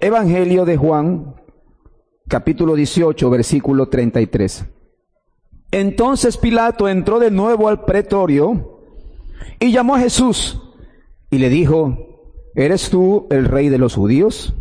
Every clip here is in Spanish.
Evangelio de Juan, capítulo 18, versículo 33. Entonces Pilato entró de nuevo al pretorio y llamó a Jesús y le dijo: ¿eres tú el rey de los judíos?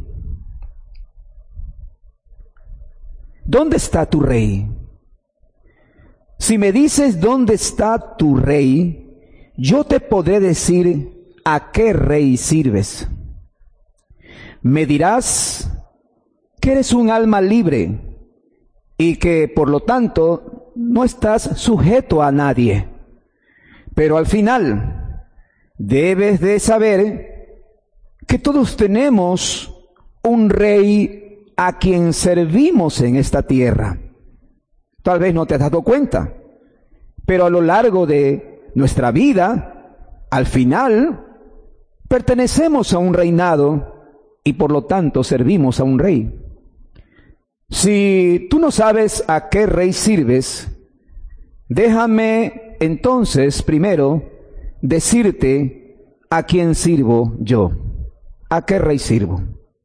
¿Dónde está tu rey? Si me dices dónde está tu rey, yo te podré decir a qué rey sirves. Me dirás que eres un alma libre y que por lo tanto no estás sujeto a nadie. Pero al final debes de saber que todos tenemos un rey a quien servimos en esta tierra. Tal vez no te has dado cuenta, pero a lo largo de nuestra vida, al final, pertenecemos a un reinado y por lo tanto servimos a un rey. Si tú no sabes a qué rey sirves, déjame entonces primero decirte a quién sirvo yo. ¿A qué rey sirvo?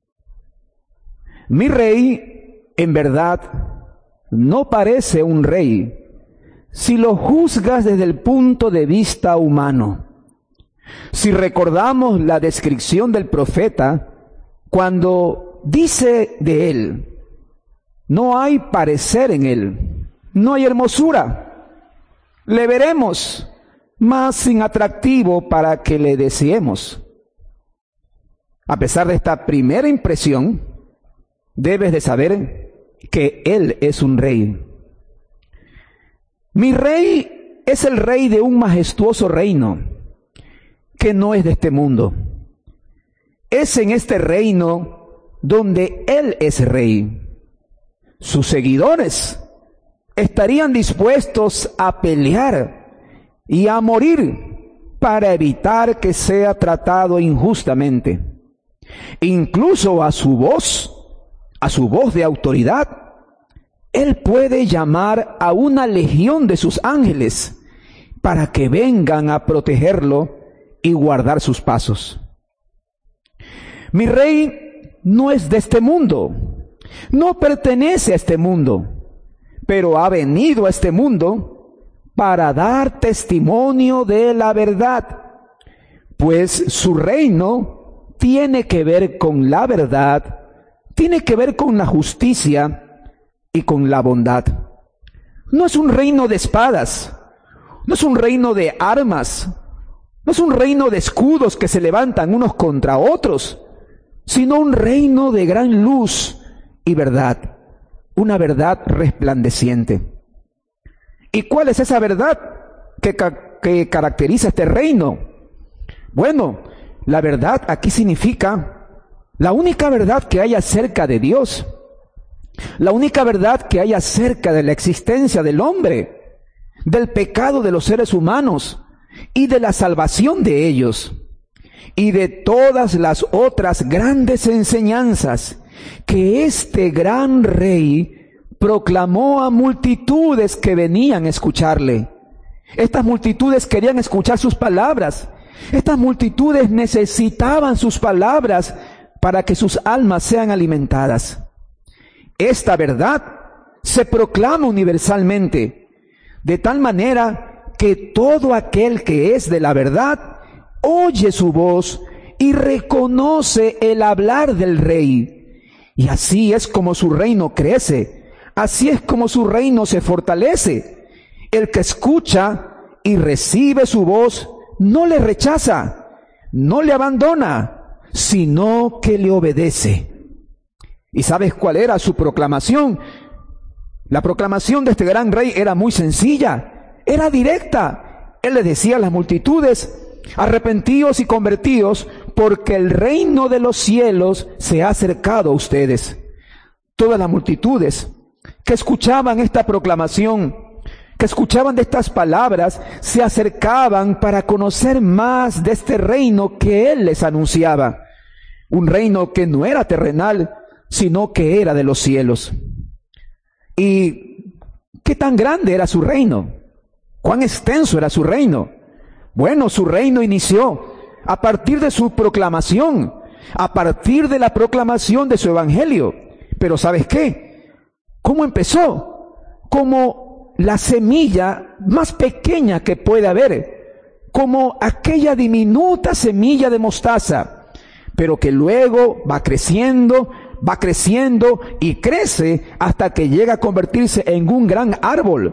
Mi rey, en verdad, no parece un rey si lo juzgas desde el punto de vista humano. Si recordamos la descripción del profeta, cuando dice de él: no hay parecer en él, no hay hermosura, le veremos, mas sin atractivo para que le deseemos. A pesar de esta primera impresión, debes de saber que él es un rey. Mi rey es el rey de un majestuoso reino que no es de este mundo. Es en este reino donde él es rey. Sus seguidores estarían dispuestos a pelear y a morir para evitar que sea tratado injustamente. Incluso a su voz de autoridad, él puede llamar a una legión de sus ángeles para que vengan a protegerlo y guardar sus pasos. Mi rey no es de este mundo, no pertenece a este mundo, pero ha venido a este mundo para dar testimonio de la verdad, pues su reino tiene que ver con la verdad, tiene que ver con la justicia y con la bondad. No es un reino de espadas, no es un reino de armas, no es un reino de escudos que se levantan unos contra otros, sino un reino de gran luz y verdad, una verdad resplandeciente. ¿Y cuál es esa verdad que caracteriza este reino? Bueno, la verdad aquí significa la única verdad que hay acerca de Dios, la única verdad que hay acerca de la existencia del hombre, del pecado de los seres humanos y de la salvación de ellos, y de todas las otras grandes enseñanzas que este gran rey proclamó a multitudes que venían a escucharle. Estas multitudes querían escuchar sus palabras. Estas multitudes necesitaban sus palabras para que sus almas sean alimentadas. Esta verdad se proclama universalmente, de tal manera que todo aquel que es de la verdad oye su voz y reconoce el hablar del rey. Y así es como su reino crece, así es como su reino se fortalece. El que escucha y recibe su voz no le rechaza, no le abandona, sino que le obedece. ¿Y sabes cuál era su proclamación? La proclamación de este gran rey era muy sencilla, era directa. Él le decía a las multitudes: arrepentíos y convertíos, porque el reino de los cielos se ha acercado a ustedes. Todas las multitudes que escuchaban esta proclamación, que escuchaban de estas palabras, se acercaban para conocer más de este reino que él les anunciaba. Un reino que no era terrenal, sino que era de los cielos. ¿Y qué tan grande era su reino? ¿Cuán extenso era su reino? Bueno, su reino inició a partir de su proclamación. a partir de la proclamación de su evangelio. Pero ¿sabes qué? ¿Cómo empezó? Como la semilla más pequeña que puede haber, como aquella diminuta semilla de mostaza, pero que luego va creciendo y crece hasta que llega a convertirse en un gran árbol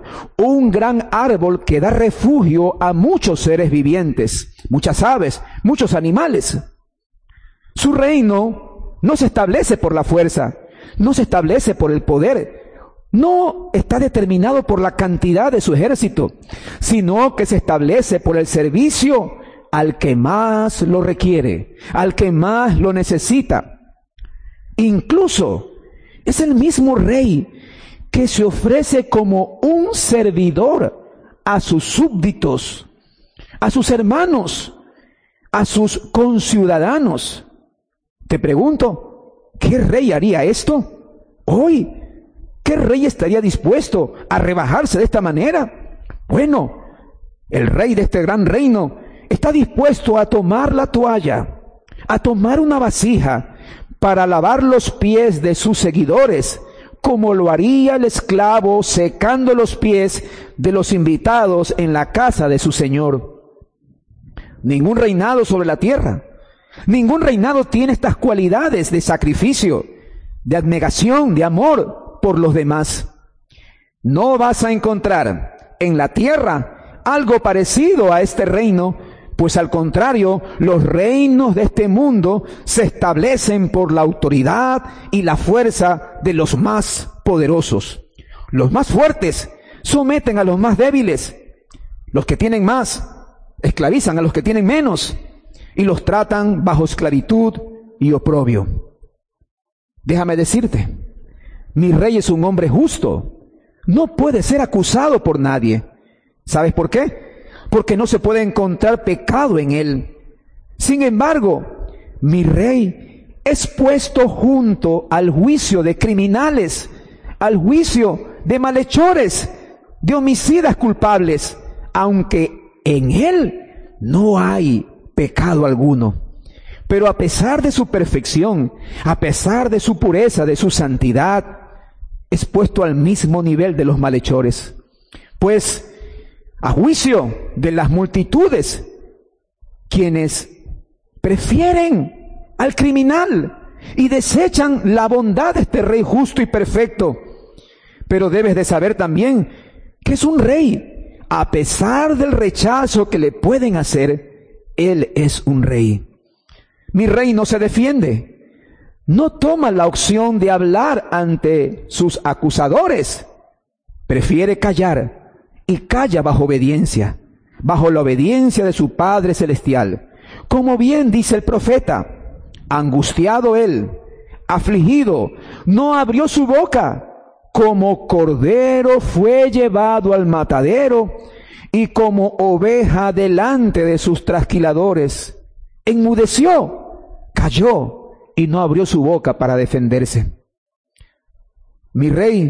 que da refugio a muchos seres vivientes, muchas aves, muchos animales. Su reino no se establece por la fuerza, no se establece por el poder, no está determinado por la cantidad de su ejército, sino que se establece por el servicio al que más lo requiere, al que más lo necesita. Incluso es el mismo rey que se ofrece como un servidor a sus súbditos, a sus hermanos, a sus conciudadanos. Te pregunto, ¿qué rey haría esto hoy? ¿Qué rey estaría dispuesto a rebajarse de esta manera? Bueno, el rey de este gran reino está dispuesto a tomar la toalla, a tomar una vasija para lavar los pies de sus seguidores, como lo haría el esclavo secando los pies de los invitados en la casa de su señor. Ningún reinado sobre la tierra, ningún reinado tiene estas cualidades de sacrificio, de abnegación, de amor por los demás. No vas a encontrar en la tierra algo parecido a este reino, pues al contrario, los reinos de este mundo se establecen por la autoridad y la fuerza de los más poderosos. Los más fuertes someten a los más débiles. Los que tienen más esclavizan a los que tienen menos y los tratan bajo esclavitud y oprobio. Déjame decirte, mi rey es un hombre justo. No puede ser acusado por nadie. ¿Sabes por qué? Porque no se puede encontrar pecado en él. Sin embargo, mi rey es puesto junto al juicio de criminales, al juicio de malhechores, de homicidas culpables, aunque en él no hay pecado alguno. Pero a pesar de su perfección, a pesar de su pureza, de su santidad, es puesto al mismo nivel de los malhechores. Pues, a juicio de las multitudes, quienes prefieren al criminal y desechan la bondad de este rey justo y perfecto. Pero debes de saber también que es un rey. A pesar del rechazo que le pueden hacer, él es un rey. Mi rey no se defiende. No toma la opción de hablar ante sus acusadores. Prefiere callar y calla bajo obediencia, bajo la obediencia de su Padre Celestial. Como bien dice el profeta, angustiado él, afligido, no abrió su boca. Como cordero fue llevado al matadero y como oveja delante de sus trasquiladores. Enmudeció, cayó y no abrió su boca para defenderse. Mi rey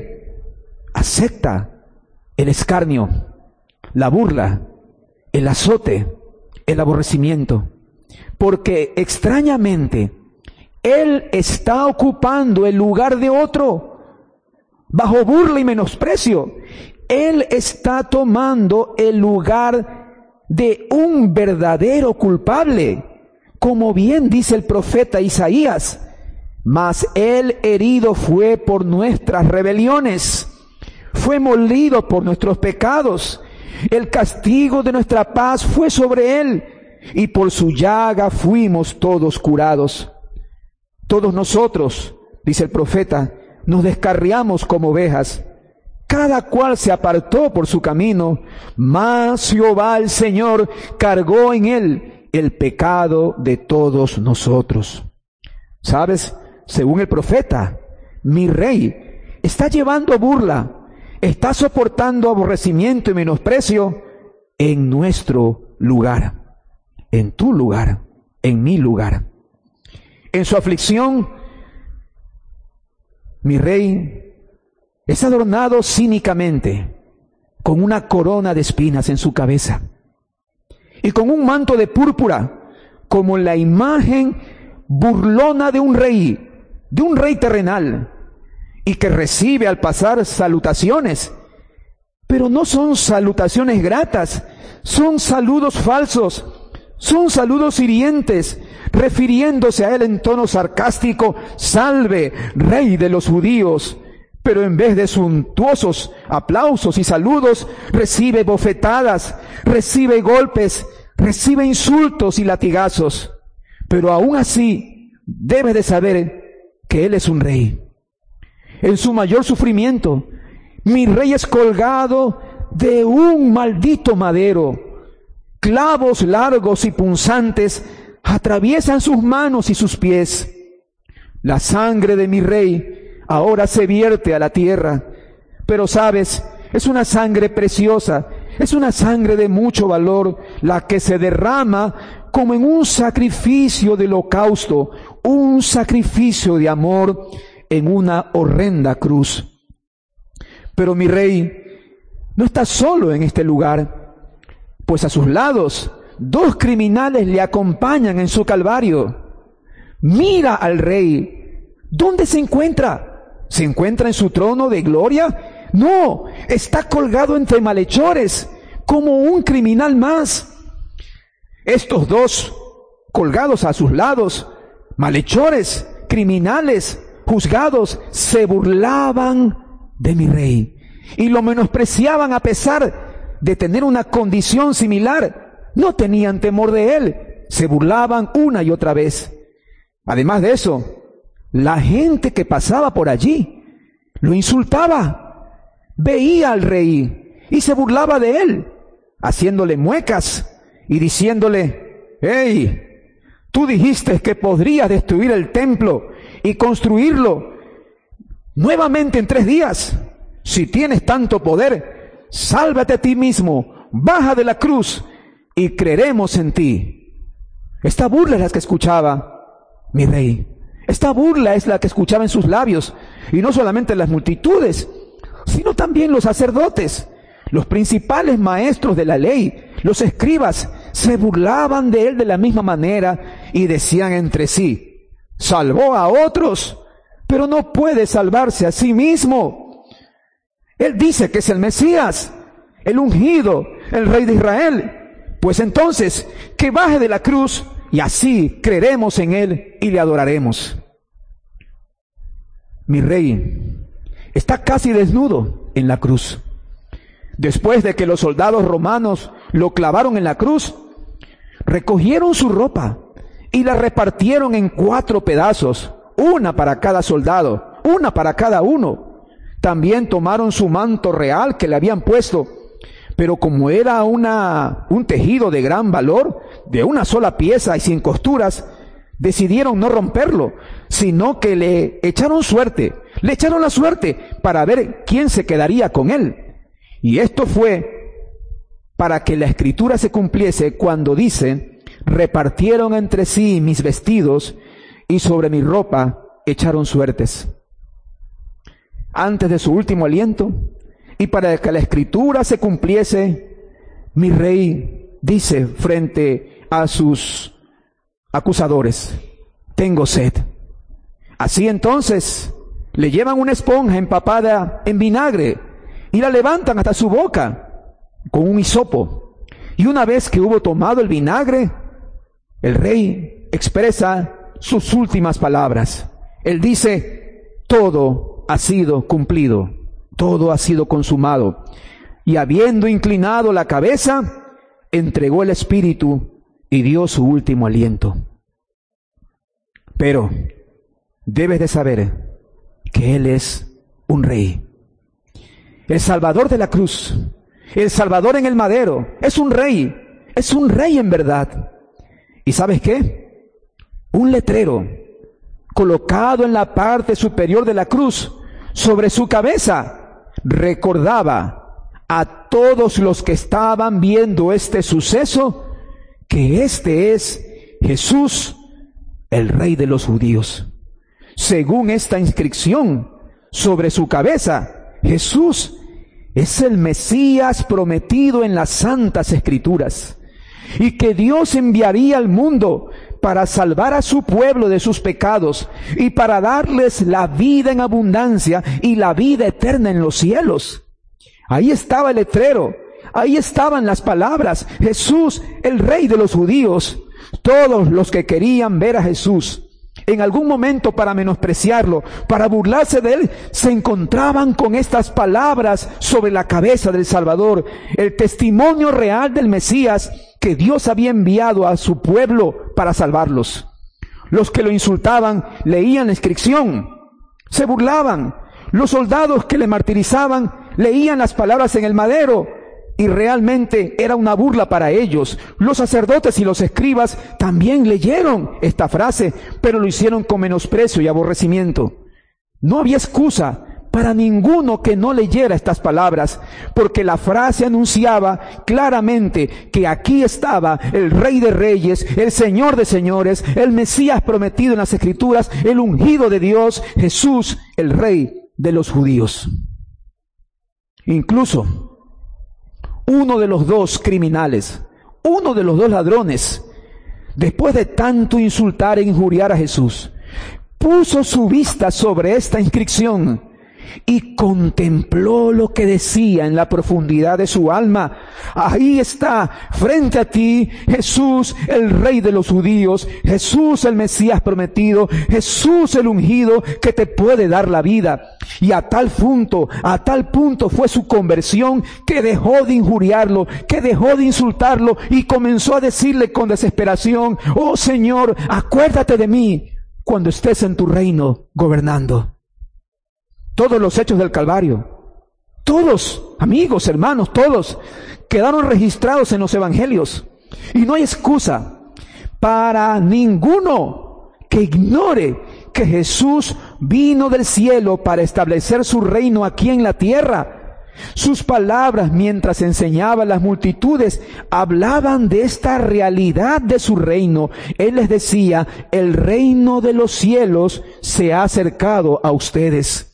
acepta el escarnio, la burla, el azote, el aborrecimiento, porque extrañamente él está ocupando el lugar de otro, bajo burla y menosprecio. Él está tomando el lugar de un verdadero culpable, como bien dice el profeta Isaías, mas él herido fue por nuestras rebeliones, fue molido por nuestros pecados, el castigo de nuestra paz fue sobre él, y por su llaga fuimos todos curados. Todos nosotros, dice el profeta, nos descarriamos como ovejas, cada cual se apartó por su camino, mas Jehová el Señor cargó en él el pecado de todos nosotros. ¿Sabes? Según el profeta, mi rey está llevando burla, está soportando aborrecimiento y menosprecio en nuestro lugar, en tu lugar, en mi lugar. En su aflicción, mi rey es adornado cínicamente con una corona de espinas en su cabeza y con un manto de púrpura como la imagen burlona de un rey terrenal, y que recibe al pasar salutaciones, pero no son salutaciones gratas, son saludos falsos, son saludos hirientes, refiriéndose a él en tono sarcástico: salve, rey de los judíos. Pero en vez de suntuosos aplausos y saludos, recibe bofetadas, recibe golpes, recibe insultos y latigazos. Pero aún así, debe de saber que él es un rey. En su mayor sufrimiento, mi rey es colgado de un maldito madero. Clavos largos y punzantes atraviesan sus manos y sus pies. La sangre de mi rey ahora se vierte a la tierra, pero sabes, es una sangre preciosa, es una sangre de mucho valor, la que se derrama como en un sacrificio de holocausto, un sacrificio de amor en una horrenda cruz. Pero mi rey no está solo en este lugar, pues a sus lados 2 criminales le acompañan en su calvario. Mira al rey. ¿Dónde se encuentra? ¿Se encuentra en su trono de gloria? No, está colgado entre malhechores, como un criminal más. Estos 2 colgados a sus lados, malhechores, criminales, juzgados, se burlaban de mi rey y lo menospreciaban a pesar de tener una condición similar. No tenían temor de él, se burlaban una y otra vez. Además de eso, la gente que pasaba por allí lo insultaba, veía al rey y se burlaba de él, haciéndole muecas y diciéndole: ¡Hey! Tú dijiste que podrías destruir el templo y construirlo nuevamente en 3 días. Si tienes tanto poder, sálvate a ti mismo, baja de la cruz y creeremos en ti. Esta burla es la que escuchaba mi rey. Esta burla es la que escuchaba en sus labios, y no solamente las multitudes, sino también los sacerdotes, los principales maestros de la ley, los escribas, se burlaban de él de la misma manera y decían entre sí: salvó a otros, pero no puede salvarse a sí mismo. Él dice que es el Mesías, el ungido, el Rey de Israel. Pues entonces, que baje de la cruz y así creeremos en él y le adoraremos. Mi rey está casi desnudo en la cruz. Después de que los soldados romanos lo clavaron en la cruz, recogieron su ropa y la repartieron en 4 pedazos, una para cada soldado, una para cada uno. También tomaron su manto real que le habían puesto, pero como era un tejido de gran valor, de una sola pieza y sin costuras, decidieron no romperlo, sino que le echaron la suerte para ver quién se quedaría con él. Y esto fue para que la escritura se cumpliese cuando dice: repartieron entre sí mis vestidos y sobre mi ropa echaron suertes. Antes de su último aliento, y para que la escritura se cumpliese, mi rey dice frente a sus acusadores: tengo sed. Así entonces le llevan una esponja empapada en vinagre y la levantan hasta su boca con un hisopo. Y una vez que hubo tomado el vinagre, el rey expresa sus últimas palabras. Él dice: todo ha sido cumplido, todo ha sido consumado. Y habiendo inclinado la cabeza, entregó el espíritu y dio su último aliento. Pero debes de saber que Él es un rey. El Salvador de la cruz, el Salvador en el madero, es un rey en verdad. ¿Y sabes qué? Un letrero colocado en la parte superior de la cruz, sobre su cabeza, recordaba a todos los que estaban viendo este suceso que este es Jesús, el Rey de los judíos. Según esta inscripción sobre su cabeza, Jesús es el Mesías prometido en las Santas Escrituras, y que Dios enviaría al mundo para salvar a su pueblo de sus pecados y para darles la vida en abundancia y la vida eterna en los cielos. Ahí estaba el letrero, ahí estaban las palabras: Jesús, el Rey de los judíos. Todos los que querían ver a Jesús en algún momento para menospreciarlo, para burlarse de él, se encontraban con estas palabras sobre la cabeza del Salvador, el testimonio real del Mesías que Dios había enviado a su pueblo para salvarlos. Los que lo insultaban leían la inscripción, se burlaban. Los soldados que le martirizaban leían las palabras en el madero, y realmente era una burla para ellos. Los sacerdotes y los escribas también leyeron esta frase, pero lo hicieron con menosprecio y aborrecimiento. No había excusa para ninguno que no leyera estas palabras, porque la frase anunciaba claramente que aquí estaba el Rey de Reyes, el Señor de Señores, el Mesías prometido en las Escrituras, el ungido de Dios, Jesús, el Rey de los judíos. Incluso uno de los dos criminales, uno de los dos ladrones, después de tanto insultar e injuriar a Jesús, puso su vista sobre esta inscripción y contempló lo que decía en la profundidad de su alma: ahí está, frente a ti, Jesús, el Rey de los judíos, Jesús, el Mesías prometido, Jesús, el ungido, que te puede dar la vida. Y a tal punto fue su conversión, que dejó de injuriarlo, que dejó de insultarlo, y comenzó a decirle con desesperación: oh Señor, acuérdate de mí cuando estés en tu reino gobernando. Todos los hechos del Calvario, todos, amigos, hermanos, todos quedaron registrados en los evangelios. Y no hay excusa para ninguno que ignore que Jesús vino del cielo para establecer su reino aquí en la tierra. Sus palabras, mientras enseñaba a las multitudes, hablaban de esta realidad de su reino. Él les decía: el reino de los cielos se ha acercado a ustedes.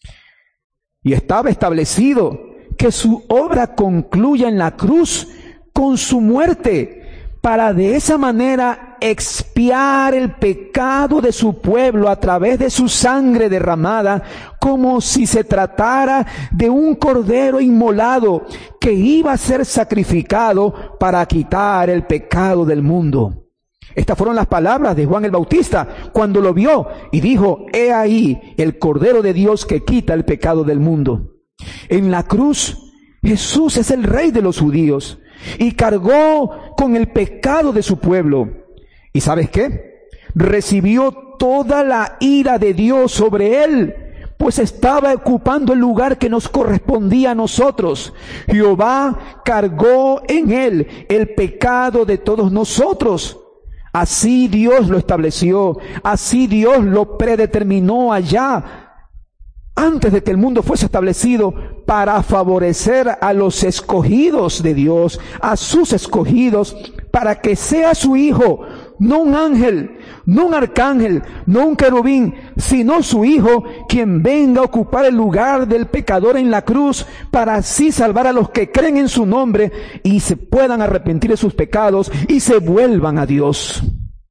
Y estaba establecido que su obra concluya en la cruz con su muerte, para de esa manera expiar el pecado de su pueblo a través de su sangre derramada, como si se tratara de un cordero inmolado que iba a ser sacrificado para quitar el pecado del mundo. Estas fueron las palabras de Juan el Bautista cuando lo vio y dijo: he ahí el Cordero de Dios que quita el pecado del mundo. En la cruz, Jesús es el Rey de los judíos y cargó con el pecado de su pueblo. ¿Y sabes qué? Recibió toda la ira de Dios sobre él, pues estaba ocupando el lugar que nos correspondía a nosotros. Jehová cargó en él el pecado de todos nosotros. Así Dios lo estableció, así Dios lo predeterminó allá, antes de que el mundo fuese establecido, para favorecer a los escogidos de Dios, a sus escogidos, para que sea su Hijo, no un ángel, no un arcángel, no un querubín, sino su Hijo, quien venga a ocupar el lugar del pecador en la cruz, para así salvar a los que creen en su nombre y se puedan arrepentir de sus pecados y se vuelvan a Dios.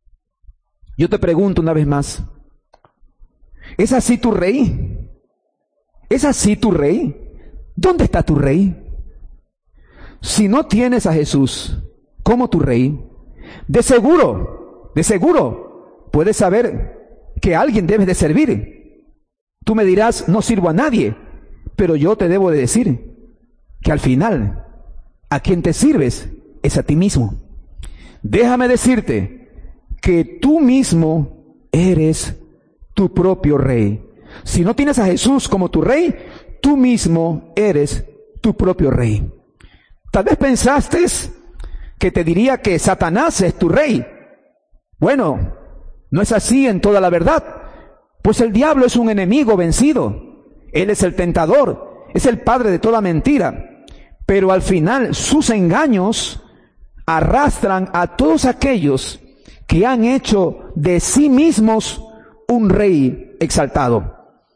Yo te pregunto una vez más: ¿es así tu Rey? ¿Es así tu Rey? ¿Dónde está tu Rey? Si no tienes a Jesús como tu Rey, de seguro, puedes saber que a alguien debes de servir. Tú me dirás: no sirvo a nadie, pero yo te debo de decir que al final, a quien te sirves es a ti mismo. Déjame decirte que tú mismo eres tu propio Rey. Si no tienes a Jesús como tu Rey, tú mismo eres tu propio Rey. Tal vez pensaste que te diría que Satanás es tu Rey. Bueno, no es así en toda la verdad, pues el diablo es un enemigo vencido. Él es el tentador, es el padre de toda mentira. Pero al final sus engaños arrastran a todos aquellos que han hecho de sí mismos un rey exaltado.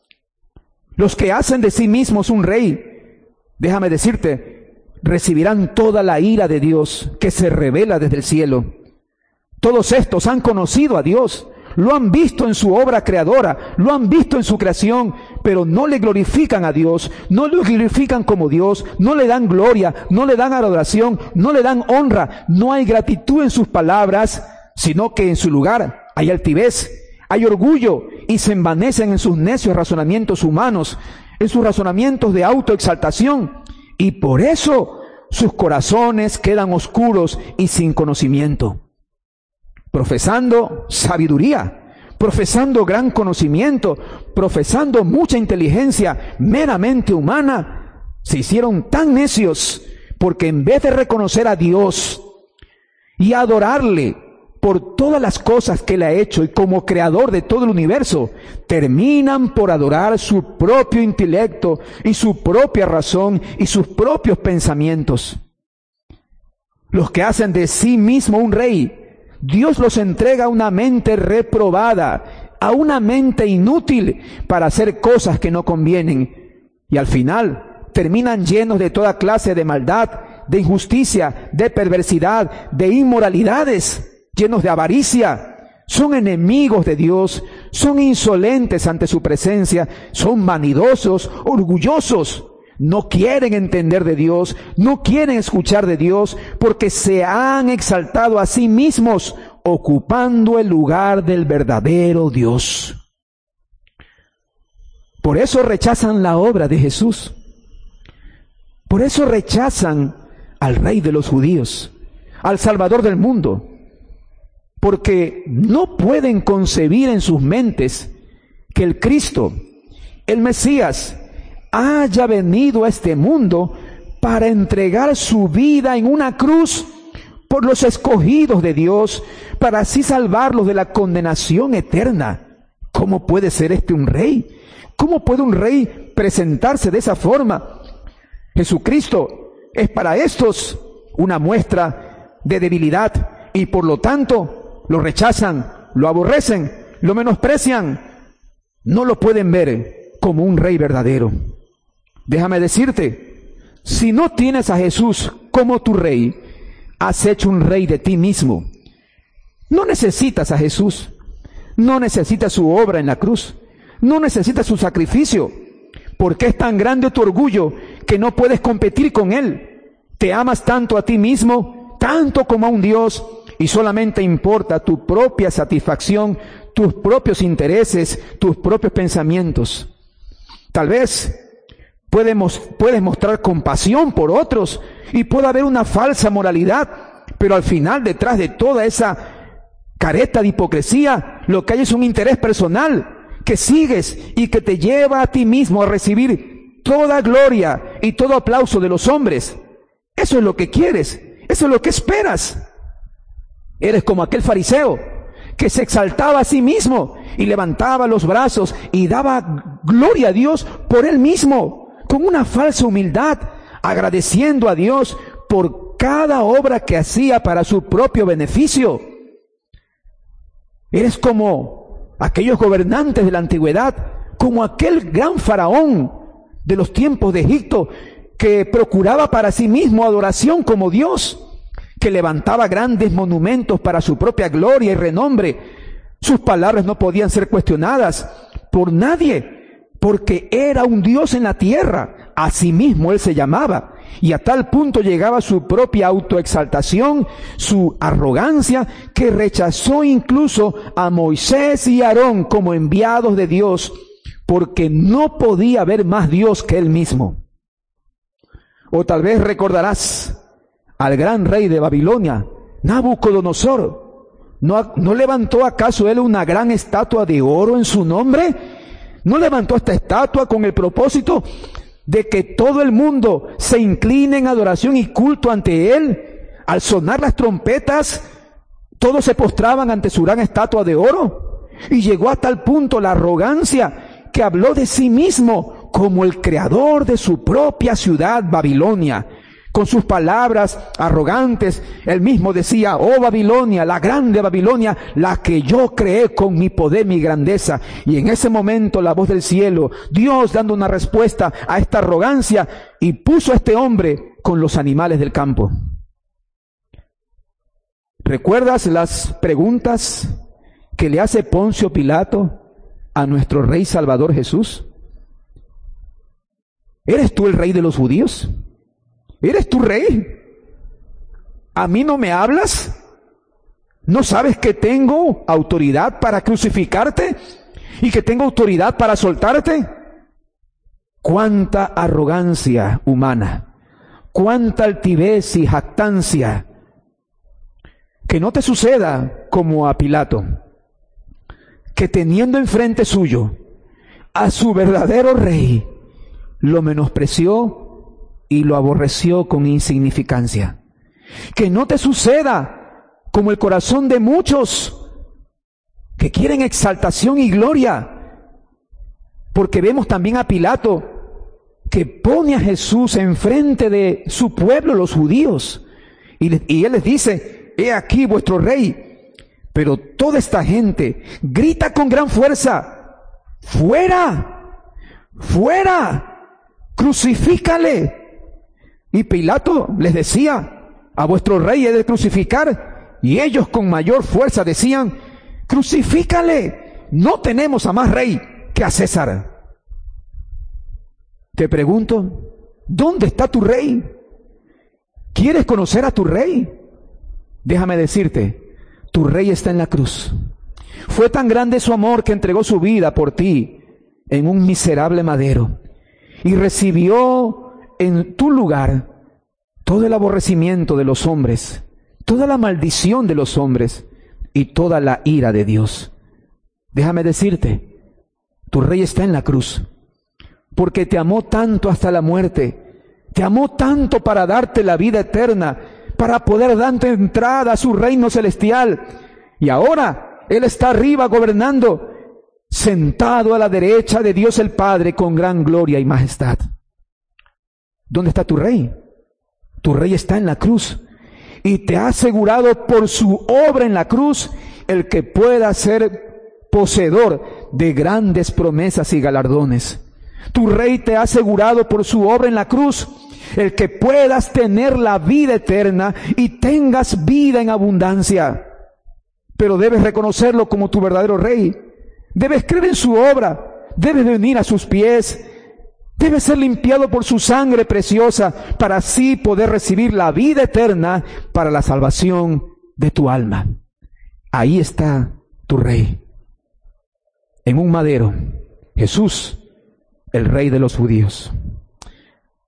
Los que hacen de sí mismos un rey, déjame decirte, recibirán toda la ira de Dios que se revela desde el cielo. Todos estos han conocido a Dios, lo han visto en su obra creadora, lo han visto en su creación, pero no le glorifican a Dios, no lo glorifican como Dios, no le dan gloria, no le dan adoración, no le dan honra, no hay gratitud en sus palabras, sino que en su lugar hay altivez, hay orgullo y se envanecen en sus necios razonamientos humanos, en sus razonamientos de autoexaltación, y por eso sus corazones quedan oscuros y sin conocimiento. Profesando sabiduría, profesando gran conocimiento, profesando mucha inteligencia meramente humana, se hicieron tan necios porque en vez de reconocer a Dios y adorarle por todas las cosas que Él ha hecho y como creador de todo el universo, terminan por adorar su propio intelecto y su propia razón y sus propios pensamientos. Los que hacen de sí mismo un rey, Dios los entrega a una mente reprobada, a una mente inútil para hacer cosas que no convienen. Y al final terminan llenos de toda clase de maldad, de injusticia, de perversidad, de inmoralidades, llenos de avaricia. Son enemigos de Dios, son insolentes ante su presencia, son vanidosos, orgullosos. No quieren entender de Dios, no quieren escuchar de Dios, porque se han exaltado a sí mismos, ocupando el lugar del verdadero Dios. Por eso rechazan la obra de Jesús. Por eso rechazan al Rey de los judíos, al Salvador del mundo, porque no pueden concebir en sus mentes que el Cristo, el Mesías, haya venido a este mundo para entregar su vida en una cruz por los escogidos de Dios, para así salvarlos de la condenación eterna. ¿Cómo puede ser este un rey? ¿Cómo puede un rey presentarse de esa forma? Jesucristo es para estos una muestra de debilidad y por lo tanto lo rechazan, lo aborrecen, lo menosprecian, no lo pueden ver como un rey verdadero. Déjame decirte, si no tienes a Jesús como tu rey, has hecho un rey de ti mismo. No necesitas a Jesús, no necesitas su obra en la cruz, no necesitas su sacrificio, porque es tan grande tu orgullo que no puedes competir con Él. Te amas tanto a ti mismo, tanto como a un Dios, y solamente importa tu propia satisfacción, tus propios intereses, tus propios pensamientos. Tal vez puedes mostrar compasión por otros y puede haber una falsa moralidad, pero al final detrás de toda esa careta de hipocresía, lo que hay es un interés personal que sigues y que te lleva a ti mismo a recibir toda gloria y todo aplauso de los hombres. Eso es lo que quieres, eso es lo que esperas. Eres como aquel fariseo que se exaltaba a sí mismo y levantaba los brazos y daba gloria a Dios por él mismo, con una falsa humildad, agradeciendo a Dios por cada obra que hacía para su propio beneficio. Eres como aquellos gobernantes de la antigüedad, como aquel gran faraón de los tiempos de Egipto, que procuraba para sí mismo adoración como Dios, que levantaba grandes monumentos para su propia gloria y renombre. Sus palabras no podían ser cuestionadas por nadie, porque era un Dios en la tierra, a sí mismo él se llamaba, y a tal punto llegaba su propia autoexaltación, su arrogancia, que rechazó incluso a Moisés y Aarón como enviados de Dios, porque no podía haber más Dios que él mismo. O tal vez recordarás al gran rey de Babilonia, Nabucodonosor. ¿No levantó acaso él una gran estatua de oro en su nombre? ¿No levantó esta estatua con el propósito de que todo el mundo se incline en adoración y culto ante él? Al sonar las trompetas, todos se postraban ante su gran estatua de oro. Y llegó a tal punto la arrogancia que habló de sí mismo como el creador de su propia ciudad, Babilonia. Con sus palabras arrogantes, él mismo decía: oh Babilonia, la grande Babilonia, la que yo creé con mi poder, mi grandeza. Y en ese momento la voz del cielo, Dios dando una respuesta a esta arrogancia, y puso a este hombre con los animales del campo. ¿Recuerdas las preguntas que le hace Poncio Pilato a nuestro Rey Salvador Jesús? ¿Eres tú el Rey de los judíos? ¿Eres tú Rey? ¿A mí no me hablas? ¿No sabes que tengo autoridad para crucificarte y que tengo autoridad para soltarte? ¡Cuánta arrogancia humana! ¡Cuánta altivez y jactancia! Que no te suceda como a Pilato, que teniendo enfrente suyo a su verdadero rey, lo menospreció y lo aborreció con insignificancia. Que no te suceda como el corazón de muchos que quieren exaltación y gloria, porque vemos también a Pilato que pone a Jesús enfrente de su pueblo, los judíos, y él les dice: he aquí vuestro rey. Pero toda esta gente grita con gran fuerza: ¡fuera! ¡Fuera! ¡Crucifícale! Y Pilato les decía: a vuestro rey he de crucificar. Y ellos con mayor fuerza decían: ¡crucifícale! No tenemos a más rey que a César. Te pregunto, ¿dónde está tu rey? ¿Quieres conocer a tu rey? Déjame decirte, tu rey está en la cruz. Fue tan grande su amor que entregó su vida por ti en un miserable madero y recibió en tu lugar todo el aborrecimiento de los hombres, toda la maldición de los hombres y toda la ira de Dios. Déjame decirte, tu rey está en la cruz, porque te amó tanto hasta la muerte, te amó tanto para darte la vida eterna, para poder darte entrada a su reino celestial. Y ahora Él está arriba gobernando, sentado a la derecha de Dios el Padre con gran gloria y majestad. ¿Dónde está tu rey? Tu rey está en la cruz y te ha asegurado por su obra en la cruz el que pueda ser poseedor de grandes promesas y galardones. Tu rey te ha asegurado por su obra en la cruz el que puedas tener la vida eterna y tengas vida en abundancia. Pero debes reconocerlo como tu verdadero rey. Debes creer en su obra. Debes venir a sus pies. Debes ser limpiado por su sangre preciosa para así poder recibir la vida eterna para la salvación de tu alma. Ahí está tu rey. En un madero, Jesús, el Rey de los judíos.